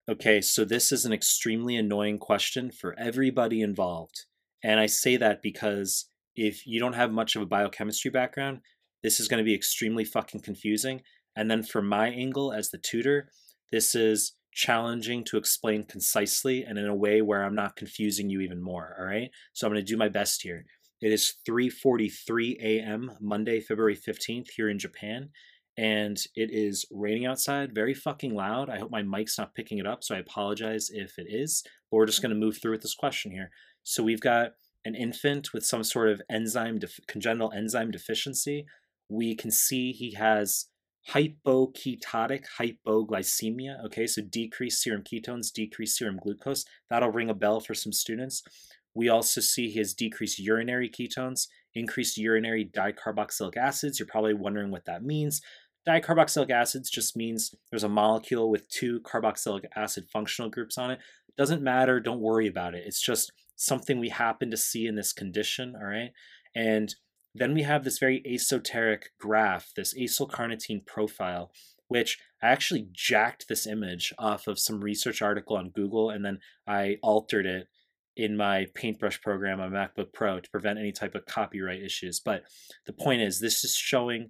Okay, so this is an extremely annoying question for everybody involved. And I say that because if you don't have much of a biochemistry background, this is going to be extremely fucking confusing. And then from my angle as the tutor, this is challenging to explain concisely and in a way where I'm not confusing you even more, all right? So I'm going to do my best here. It is 3:43 a.m. Monday, February 15th here in Japan, and it is raining outside, very fucking loud. I hope my mic's not picking it up, so I apologize if it is, but we're just going to move through with this question here. So we've got an infant with some sort of congenital enzyme deficiency. We can see he has hypoketotic hypoglycemia. Okay, so decreased serum ketones, decreased serum glucose. That'll ring a bell for some students. We also see he has decreased urinary ketones, increased urinary dicarboxylic acids. You're probably wondering what that means. Dicarboxylic acids just means there's a molecule with two carboxylic acid functional groups on it. Doesn't matter, don't worry about it. It's just something we happen to see in this condition, all right? And then we have this very esoteric graph, this acylcarnitine profile, which I actually jacked this image off of some research article on Google, and then I altered it in my paintbrush program on MacBook Pro to prevent any type of copyright issues. But the point is, this is showing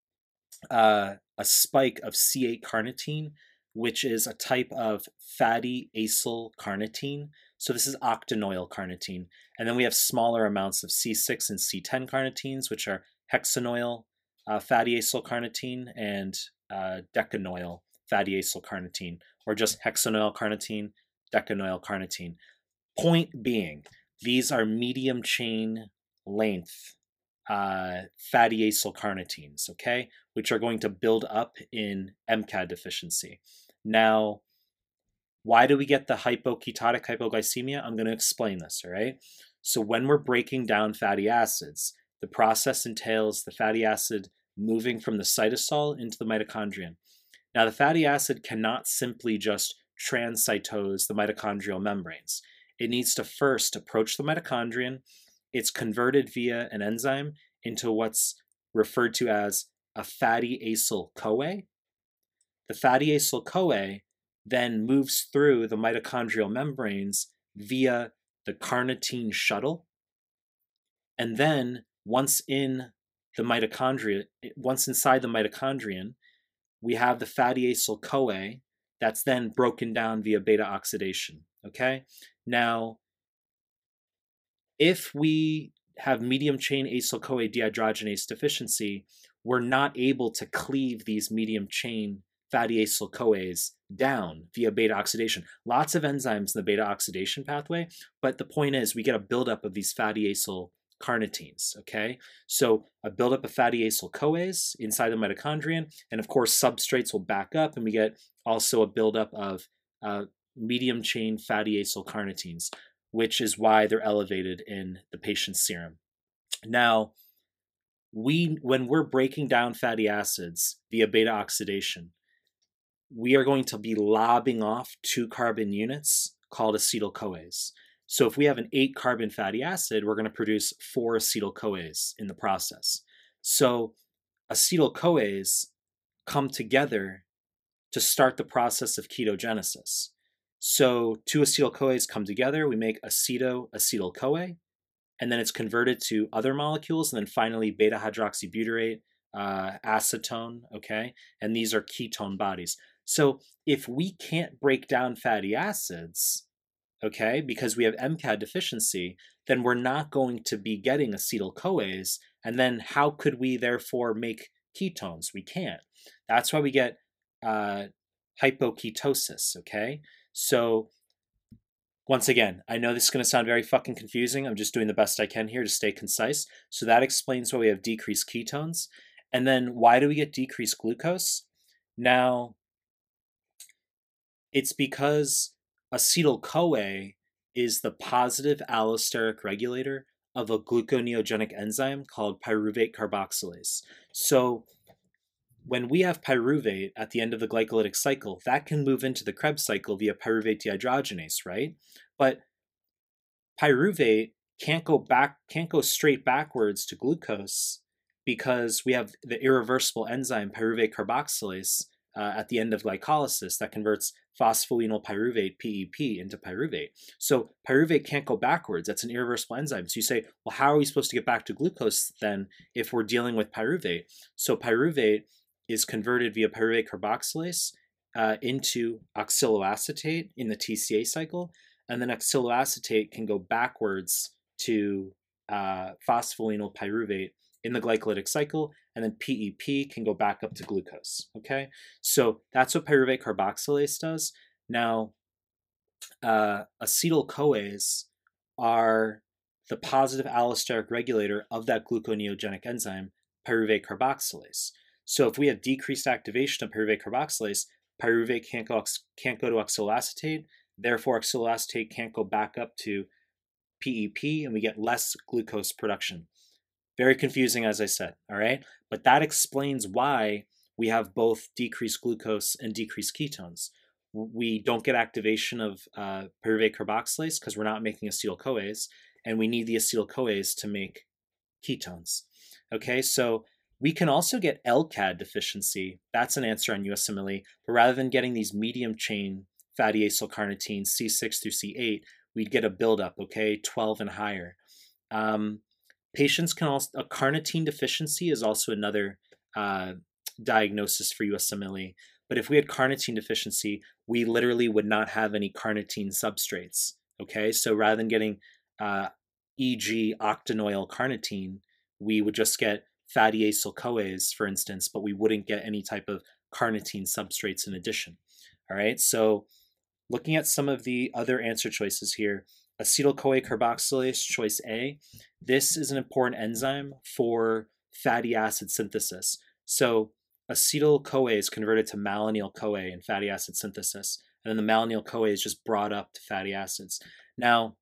a spike of C8 carnitine, which is a type of fatty acyl carnitine. So this is octanoyl carnitine. And then we have smaller amounts of C6 and C10 carnitines, which are hexanoyl fatty acyl carnitine and decanoyl fatty acyl carnitine, or just hexanoyl carnitine, decanoyl carnitine. Point being, these are medium chain length fatty acyl carnitines, okay, which are going to build up in MCAD deficiency. Now, why do we get the hypoketotic hypoglycemia? I'm going to explain this, all right? So when we're breaking down fatty acids, the process entails the fatty acid moving from the cytosol into the mitochondrion. Now, the fatty acid cannot simply just transcytose the mitochondrial membranes. It needs to first approach the mitochondrion. It's converted via an enzyme into what's referred to as a fatty acyl CoA. The fatty acyl CoA then moves through the mitochondrial membranes via the carnitine shuttle. And then once inside the mitochondrion, we have the fatty acyl CoA that's then broken down via beta oxidation. Okay? Now, if we have medium chain acyl CoA dehydrogenase deficiency, we're not able to cleave these medium chain fatty acyl CoAs down via beta oxidation. Lots of enzymes in the beta oxidation pathway, but the point is we get a buildup of these fatty acyl carnitines, okay? So a buildup of fatty acyl CoAs inside the mitochondrion, and of course substrates will back up, and we get also a buildup of medium chain fatty acyl carnitines, which is why they're elevated in the patient's serum. Now, when we're breaking down fatty acids via beta oxidation, we are going to be lobbing off 2 carbon units called acetyl-CoAs. So if we have an 8 carbon fatty acid, we're going to produce 4 acetyl-CoAs in the process. So acetyl-CoAs come together to start the process of ketogenesis. So 2 acetyl-CoAs come together, we make acetyl-CoA, and then it's converted to other molecules, and then finally beta-hydroxybutyrate, acetone, okay? And these are ketone bodies. So if we can't break down fatty acids, okay, because we have MCAD deficiency, then we're not going to be getting acetyl-CoAs, and then how could we therefore make ketones? We can't. That's why we get hypoketosis, okay? So once again, I know this is going to sound very fucking confusing. I'm just doing the best I can here to stay concise. So that explains why we have decreased ketones. And then why do we get decreased glucose? Now, it's because acetyl-CoA is the positive allosteric regulator of a gluconeogenic enzyme called pyruvate carboxylase. So when we have pyruvate at the end of the glycolytic cycle, that can move into the Krebs cycle via pyruvate dehydrogenase, right? But pyruvate can't go straight backwards to glucose because we have the irreversible enzyme pyruvate carboxylase at the end of glycolysis that converts phosphoenol pyruvate, PEP, into pyruvate. So pyruvate can't go backwards. That's an irreversible enzyme. So you say, well, how are we supposed to get back to glucose then if we're dealing with pyruvate? So pyruvate is converted via pyruvate carboxylase into oxaloacetate in the TCA cycle, and then oxaloacetate can go backwards to phosphoenol pyruvate in the glycolytic cycle, and then PEP can go back up to glucose, okay? So that's what pyruvate carboxylase does. Now, acetyl-CoAs are the positive allosteric regulator of that gluconeogenic enzyme, pyruvate carboxylase. So if we have decreased activation of pyruvate carboxylase, pyruvate can't go to oxaloacetate, therefore oxaloacetate can't go back up to PEP, and we get less glucose production. Very confusing, as I said, all right? But that explains why we have both decreased glucose and decreased ketones. We don't get activation of pyruvate carboxylase because we're not making acetyl-CoAs, and we need the acetyl-CoAs to make ketones. Okay, so we can also get LCAD deficiency. That's an answer on USMLE, but rather than getting these medium chain fatty acyl carnitines C6 through C8, we'd get a buildup, okay, 12 and higher. Patients can also, a carnitine deficiency is also another diagnosis for USMLE. But if we had carnitine deficiency, we literally would not have any carnitine substrates, okay? So rather than getting e.g. octanoyl carnitine, we would just get fatty acyl-CoAs, for instance, but we wouldn't get any type of carnitine substrates in addition, all right? So looking at some of the other answer choices here, acetyl-CoA carboxylase, choice A. This is an important enzyme for fatty acid synthesis. So acetyl-CoA is converted to malonyl-CoA in fatty acid synthesis, and then the malonyl-CoA is just brought up to fatty acids. Now,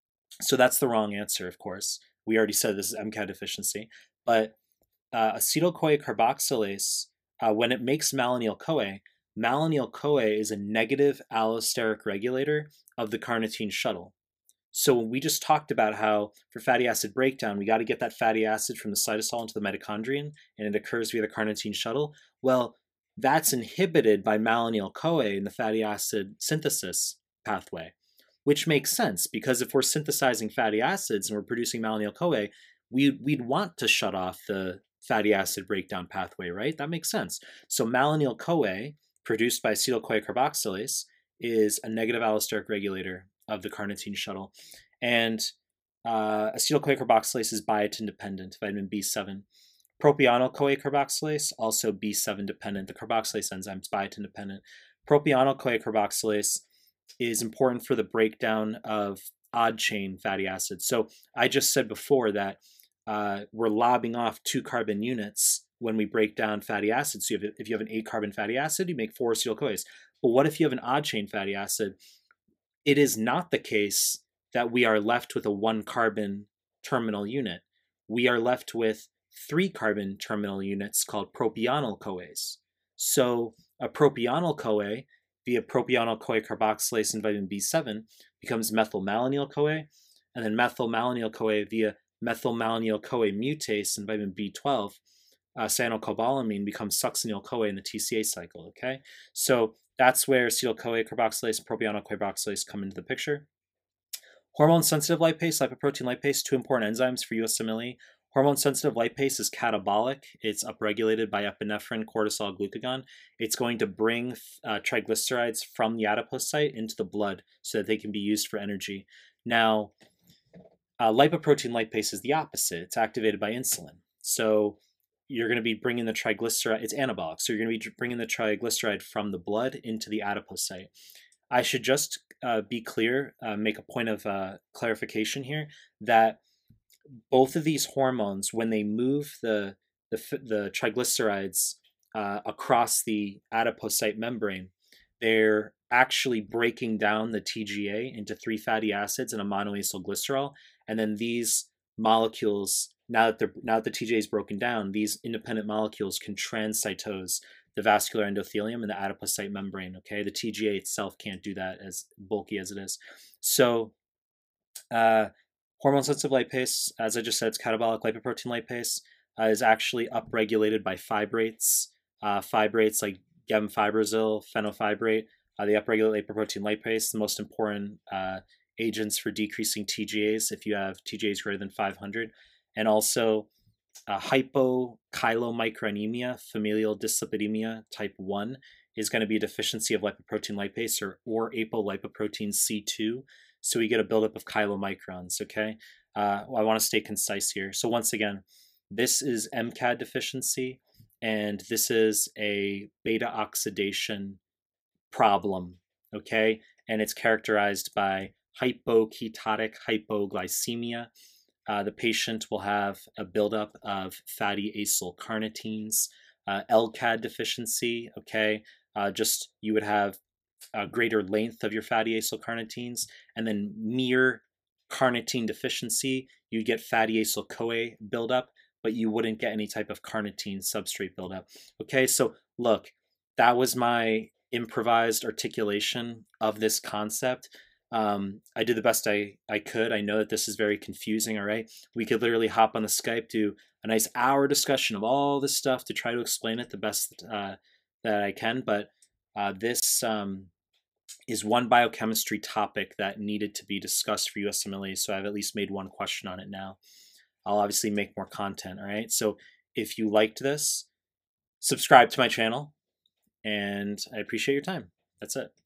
so that's the wrong answer, of course. We already said this is MCAD deficiency, but acetyl-CoA carboxylase, when it makes malonyl-CoA, malonyl-CoA is a negative allosteric regulator of the carnitine shuttle. So we just talked about how for fatty acid breakdown, we got to get that fatty acid from the cytosol into the mitochondrion, and it occurs via the carnitine shuttle. Well, that's inhibited by malonyl-CoA in the fatty acid synthesis pathway, which makes sense because if we're synthesizing fatty acids and we're producing malonyl-CoA, we'd want to shut off the fatty acid breakdown pathway, right? That makes sense. So malonyl-CoA, produced by acetyl-CoA carboxylase, is a negative allosteric regulator of the carnitine shuttle. And acetyl-CoA carboxylase is biotin dependent, vitamin B7. Propionyl-CoA carboxylase, also B7 dependent. The carboxylase enzyme is biotin dependent. Propionyl-CoA carboxylase is important for the breakdown of odd chain fatty acids. So I just said before that we're lobbing off 2 carbon units when we break down fatty acids. So if you have an 8 carbon fatty acid, you make 4 acetyl-CoAs. But what if you have an odd chain fatty acid? It is not the case that we are left with a 1 carbon terminal unit. We are left with 3 carbon terminal units called propionyl-CoAs. So a propionyl-CoA via propionyl-CoA carboxylase and vitamin B7 becomes methylmalonyl-CoA, and then methylmalonyl-CoA via methylmalonyl-CoA mutase and vitamin B12, cyanocobalamin becomes succinyl-CoA in the TCA cycle, okay? So that's where acetyl-CoA carboxylase and propionyl-CoA carboxylase come into the picture. Hormone-sensitive lipase, lipoprotein lipase, 2 important enzymes for USMLE. Hormone-sensitive lipase is catabolic. It's upregulated by epinephrine, cortisol, glucagon. It's going to bring triglycerides from the adipocyte into the blood so that they can be used for energy. Now, lipoprotein lipase is the opposite. It's activated by insulin. So you're going to be bringing the triglyceride, it's anabolic, so you're going to be bringing the triglyceride from the blood into the adipocyte. I should just be clear, make a point of clarification here, that both of these hormones, when they move the triglycerides across the adipocyte membrane, they're actually breaking down the TGA into 3 fatty acids and a monoacyl glycerol, and then these molecules, now that the TGA is broken down, these independent molecules can transcytose the vascular endothelium and the adipocyte membrane, okay? The TGA itself can't do that, as bulky as it is. So hormone-sensitive lipase, as I just said, it's catabolic. Lipoprotein lipase is actually upregulated by fibrates. Fibrates like gemfibrozil, fenofibrate. They upregulate lipoprotein lipase, the most important agents for decreasing TGAs if you have TGAs greater than 500. And also hypochylomicronemia, familial dyslipidemia type 1, is going to be a deficiency of lipoprotein lipase or apolipoprotein C2. So we get a buildup of chylomicrons, okay? I want to stay concise here. So once again, this is MCAD deficiency, and this is a beta oxidation problem, okay? And it's characterized by hypoketotic hypoglycemia. The patient will have a buildup of fatty acyl carnitines, LCAD deficiency, okay? Just you would have a greater length of your fatty acyl carnitines, and then mere carnitine deficiency, you get fatty acyl CoA buildup, but you wouldn't get any type of carnitine substrate buildup. Okay, so look, that was my improvised articulation of this concept. I did the best I could. I know that this is very confusing, all right? We could literally hop on the Skype, do a nice hour discussion of all this stuff to try to explain it the best that I can, but this is one biochemistry topic that needed to be discussed for USMLE, so I've at least made one question on it now. I'll obviously make more content, all right? So if you liked this, subscribe to my channel, and I appreciate your time. That's it.